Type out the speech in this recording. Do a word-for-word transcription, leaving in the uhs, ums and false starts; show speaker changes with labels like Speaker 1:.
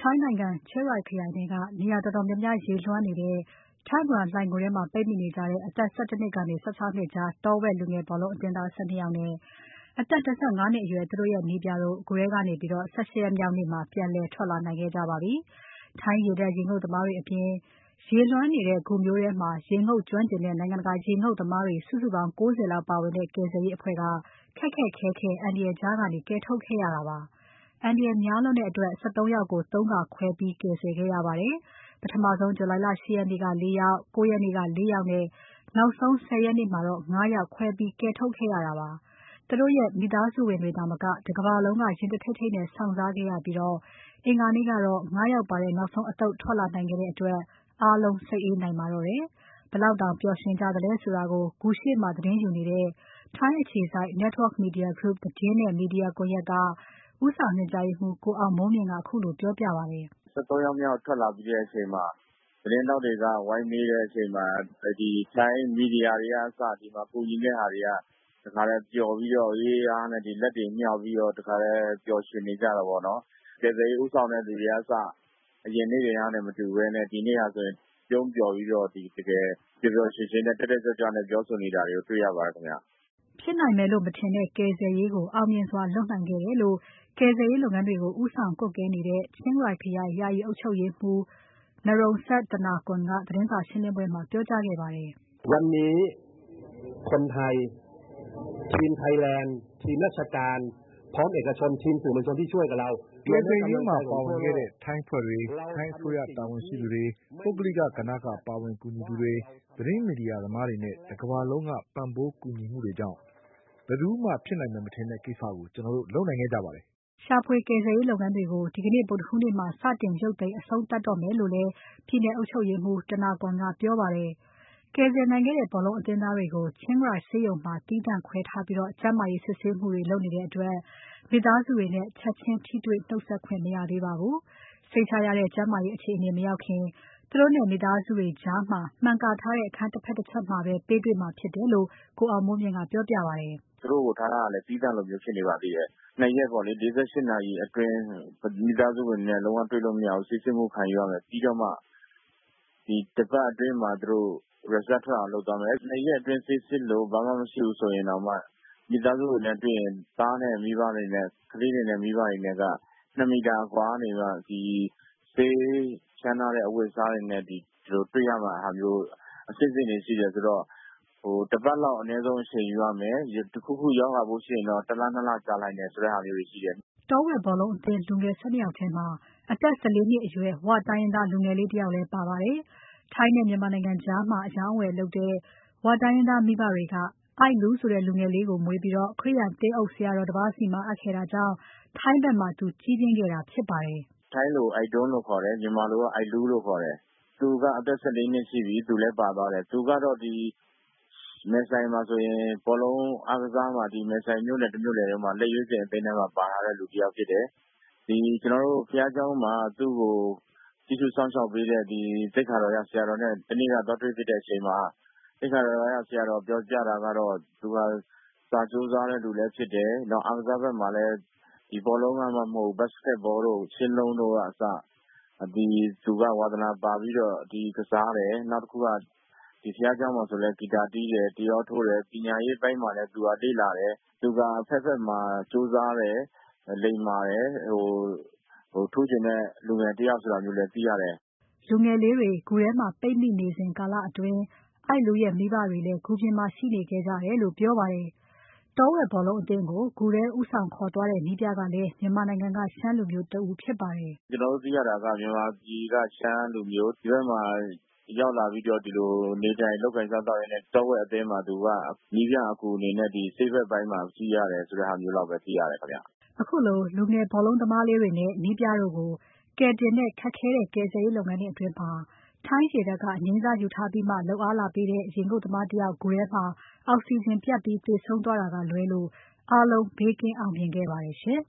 Speaker 1: ထိုင်းနိုင်ငံ Chiang Rai ခရိုင်ထဲကနေရာတော်တော်များများရေလွှမ်းနေတဲ့ Tham Luang လှိုဏ်ဂူထဲမှာ ပိတ်မိနေကြတဲ့ အသက် ၁၁ နှစ်ကနေ ၁၆ နှစ်ကြား တောဝက်လူငယ်ဘောလုံးအသင်းသား ၁၂ ယောက်နဲ့ အသက် ၂၅ နှစ်အရွယ် သူတို့ရဲ့နည်းပြတို့ ဂူထဲကနေ ၁၈ ရက်မြောက်နေ့မှာ ပြန်လည်ထွက်လာနိုင်ခဲ့ကြပါပြီ။ ထိုင်းရေတပ်ရေငုပ်သမားတွေအပြင် ရေလွှမ်းနေတဲ့ ဂူမျိုးထဲမှာ ရေငုပ်ကျွမ်းကျင်တဲ့ နိုင်ငံတကာရေငုပ်သမားတွေ စုစုပေါင်း ၉၀ လောက်ပါဝင်တဲ့ ကယ်ဆယ်ရေးအဖွဲ့က ခက်ခက်ခဲခဲ အန္တရာယ်ကြားကနေ ကယ်ထုတ်ခဲ့ရတာပါ။ အန္တရာယ်များလွန်းတဲ့အတွက် ၁၃ ယောက်ကို ၃ ခါခွဲပြီး ကယ်ဆယ်ခဲ့ရပါတယ်။ ပထမဆုံး July လ ၈ ရက်နေ့က ၄ ယောက်၊ ၉ ရက်နေ့က ၄ ယောက်နဲ့ နောက်ဆုံး ၁၀ ရက်နေ့မှာတော့ ၅ ယောက်ခွဲပြီး ကယ်ထုတ်ခဲ့ရတာပါ။ သူတို့ရဲ့ မိသားစုဝင်တွေသာမက တကမ္ဘာလုံးက ရင်တထိတ်ထိတ်နဲ့ စောင့်စားခဲ့ရပြီး အင်္ဂါနေ့ကတော့ ၅ ယောက်ပါတဲ့ နောက်ဆုံးအသုတ်ထွက်လာနိုင်ခဲ့တဲ့အတွက် အားလုံးစိတ်အေးနိုင်ပါတော့တယ်။ ဘယ်လောက်တောင်ပျော်ရွှင်ကြသလဲဆိုတာကို ဂူရှေ့မှာသတင်းယူနေတဲ့ ထိုင်းအခြေစိုက် Network Media Group သတင်းနဲ့ မီဒီယာကွန်ယက်က ဦးဆောင်ညွှန်ကြားရေးမှူး ကိုအောင်မိုးမြင့်က ခုလိုပြောပြပါတယ်
Speaker 2: ။ "၁၃ ယောက်မြောက်ထွက်လာပြီးတဲ့အချိန်မှာ သတင်းထောက်တွေကဝိုင်းမေးတဲ့အချိန်မှာ ထိုင်းမီဒီယာတွေကအစ ဒီမှာကူညီတဲ့ဟာတွေက တခါတည်းပျော်ပြီးတော့ လက်တွေမြှောက်ပြီးတော့ တခါတည်းပျော်ရွှင်နေကြတာပေါ့နော်။ ကယ်ဆယ်ရေးဦးဆောင်တဲ့သူတွေကအစ အရင်နေ့တွေကနဲ့မတူဘဲနဲ့ ဒီနေ့ဟာဆိုရင်ပြုံးပျော်ပြီးတော့ တကယ်ပျော်ပျော်ရွှင်ရွှင်နဲ့ တက်တက်ကြွကြွနဲ့ပြောဆိုနေတာတွေကိုတွေ့ရပါတယ်ခင်ဗျ။
Speaker 1: " ဖြစ်နိုင်မယ်လို့ မထင်တဲ့ ကယ်ဆယ်ရေးကို အောင်မြင်စွာလုပ်နိုင်ခဲ့တယ်လို့ ကယ်ဆယ်ရေးလုပ်ငန်းတွေကို ဦးဆောင်ကွပ်ကဲနေတဲ့ Chiang Rai ခရိုင် ယာယီအုပ်ချုပ်ရေးမှူး Narongsak Osatanakorn ကသတင်းစာရှင်းပွဲမှာ ပြောကြားခဲ့ပါတယ်
Speaker 3: ။ "วันนี้คนไทยทีมไทยแลนด์ทีมราชการพร้อมเอกชนทีมสื่อมวลชนที่ช่วยกับเรา
Speaker 4: ကယ်ဆယ်ရေးမှာပါဝင်ခဲ့တဲ့ ထိုင်းအဖွဲ့တွေ၊ ထိုင်းအစိုးရတာဝန်ရှိသူတွေ၊ ပုဂ္ဂလိကကဏ္ဍကပါဝင်ကူညီသူတွေ၊ သတင်းမီဒီယာသမားတွေနဲ့ တကမ္ဘာလုံးက ပံ့ပိုးကူညီမှုတွေကြောင့် ဘယ်သူမှဖြစ်နိုင်မယ်မထင်တဲ့ကိစ္စကို ကျွန်တော်တို့လုပ်နိုင်ခဲ့ကြပါတယ်။
Speaker 1: " ရှာဖွေကယ်ဆယ်ရေးလုပ်ငန်းတွေကို ဒီကနေ့ ဗုဒ္ဓဟူးနေ့မှာ စတင်ရုပ်သိမ်းအဆုံးသတ်တော့မယ်လို့လည်း ပြည်နယ်အုပ်ချုပ်ရေးမှူး Osatanakorn ကပြောပါတယ်။ ကယ်ဆယ်နိုင်ခဲ့တဲ့ ဘောလုံးအသင်းသားတွေကို Chiang Rai ဆေးရုံမှာ သီးသန့်ခွဲထားပြီး ကျန်းမာရေးစစ်ဆေးမှုတွေလုပ်နေတဲ့အတွက် မိသားစုတွေနဲ့ ချက်ချင်းထိတွေ့နှုတ်ဆက်ခွင့်မရသေးပါဘူး။ စိတ်ချရတဲ့ ကျန်းမာရေးအခြေအနေမရောက်ခင် သူတို့နဲ့မိသားစုတွေကြား မှန်ကာထားတဲ့အခန်းတဖက်တချက်မှာပဲ ပေးတွေ့မှာဖြစ်တယ်လို့ ကိုအောင်မိုးမြင့်ကပြောပြပါတယ်
Speaker 2: ။ "သူတို့ကိုထားထားတာလည်း သီးသန့်လိုမျိုးဖြစ်နေပါသေးတယ်။ ၂ ရက်ပေါ့လေ ၄၈ နာရီအတွင်း မိသားစုဝင်တွေနဲ့လုံးဝတွေ့လို့မရဘူး။ ဆေးစစ်မှုခံယူရမယ်။ ပြီးတော့မှ ဒီတပတ်အတွင်းမှာသူတို့ Result ထွက်အောင်လုပ်သွားမယ်။ ၂ ရက်အတွင်းဆေးစစ်လို့ဘာမှမရှိဘူးဆိုရင်တောင်မှ မိသားစုတွေနဲ့တွေ့ရင် သားနဲ့မိဘတွေနဲ့ ကလေးတွေနဲ့မိဘတွေနဲ့က ၂ မီတာအကွာကနေမှ ဒီဆေးဖျန်းထားတဲ့အဝတ်အစားတွေနဲ့ဒီလိုတွေ့ရမယ့်ဟာမျိုးအဆင့်ဆင့်တွေရှိတယ်ဆိုတော့ တပတ်လောက်အနည်းဆုံးအချိန်ယူရမယ်။ တခုခုရောဂါပိုးရှိရင်တော့ တလ ၂ လကြာနိုင်တယ်ဆိုတဲ့ဟာမျိုးတွေရှိတယ်။
Speaker 1: " တောဝက်ဘောလုံးအသင်းလူငယ် ၁၂ ယောက်ထဲမှာ အသက် ၁၄ နှစ်အရွယ် ဝတိုင်းရင်းသားလူငယ်လေးတယောက်လည်းပါပါတယ်။ ထိုင်းနဲ့မြန်မာနိုင်ငံကြား အရောင်းအဝယ်လုပ်တဲ့ ဝတိုင်းရင်းသားမိဘတွေက အိုက်လူးဆိုတဲ့လူငယ်လေးကိုမွေးပြီး ခရိယာန်သင်းအုပ်ဆရာတော်တပါးဆီမှာအပ်ခဲ့တာကြောင့် ထိုင်းဖက်မှာ သူကြီးပြင်းခဲ့တာဖြစ်ပါတယ်
Speaker 2: ။ "ထိုင်းလိုအိုက်ဒွန်းလို့ခေါ်တယ်။ မြန်မာလိုကအိုက်လူးလို့ခေါ်တယ်။ သူကအသက် ၁၄ နှစ်ရှိပြီ။ သူလည်းပါသွားတယ်။ သူကတော့ဒီမယ်ဆိုင်မှာဆိုရင်ဘောလုံးအားကစားမှာဒီမယ်ဆိုင်မြို့နယ်တမြို့နယ်လုံးမှာလက်ရွေးစင်အသင်းထဲမှာပါထားတဲ့လူတယောက်ဖြစ်တယ်။ ဒီကျွန်တော်တို့ဘုရားကျောင်းမှာသူ့ကိုကြည့်ရှုစောင့်ရှောက်ပေးတဲ့ဒီသိက္ခာတော်ရဆရာတော်နဲ့တနေ့ကသွားတွေ့ဖြစ်တဲ့အချိန်မှာ သိက္ခာတော်ရဆရာတော်ပြောပြတာကတော့ သူကစာကြိုးစားတဲ့လူလည်းဖြစ်တယ်။ နောက်အားကစားဘက်မှာလည်းဒီဘောလုံးကမှမဟုတ်ဘူး။ ဘတ်စကက်ဘောတို့ ရှင်းလုံးတို့ကအစ ဒီသူကဝါသနာပါပြီးတော့ဒီကစားတယ်။ နောက်တခုကဒီဘုရားကျောင်းမှာဆိုလည်းဂီတာတီးတယ်။ တယောထိုးတယ်။ ပညာရေးပိုင်းမှာလည်းသူကလေ့လာတယ်။ သူကအဘက်ဘက်မှာကြိုးစားတယ်။ လိမ္မာတယ်။ ထူးချွန်တဲ့လူငယ်တယောက်ဆိုတာမျိုးလည်းသိရတယ်။
Speaker 1: " လူငယ်လေးတွေ ဂူထဲမှာပိတ်မိနေစဉ်ကာလအတွင်း အိုက်လူးရဲ့မိဘတွေလည်း ဂူပြင်မှာရှိနေခဲ့ကြတယ်လို့ပြောပါတယ်။ တောဝက်ဘောလုံးအသင်းကို ဂူထဲဦးဆောင်ခေါ်သွားတဲ့နည်းပြကလည်း မြန်မာနိုင်ငံက ရှမ်းလူမျိုးတဦးဖြစ်ပါတယ်
Speaker 2: ။ "ကျွန်တော်တို့သိရတာကမြန်မာပြည်ကရှမ်းလူမျိုးဒီဘက်မှာရောက်လာပြီးတော့ဒီလိုနေထိုင်လုပ်ကိုင်စားသောက်ရင်းနဲ့တောဝက်အသင်းမှာသူကနည်းပြအကူအနေနဲ့ဒီဆေးဘက်ပိုင်းမှာကြီးရတယ်ဆိုတဲ့ဟာမျိုးလောက်ပဲသိရတယ်ခင်ဗျ။
Speaker 1: " ခုလိုလူငယ်ဘောလုံးသမားလေးတွေနဲ့ နည်းပြတို့ကို ကယ်တင်တဲ့ခက်ခဲတဲ့ကယ်ဆယ်ရေးလုပ်ငန်းတွေအတွင်း ထိုင်းရေတပ်က အငြိမ်းစားယူထားပြီးမှ လုပ်အားလာပေးတဲ့ ရေငုပ်သမားတယောက် ဂူထဲမှာအောက်စီဂျင်ပြတ်ပြီးသေဆုံးသွားတာကလွဲလို့ အားလုံးဘေးကင်းအောင်မြင်ခဲ့ပါတယ်ရှင်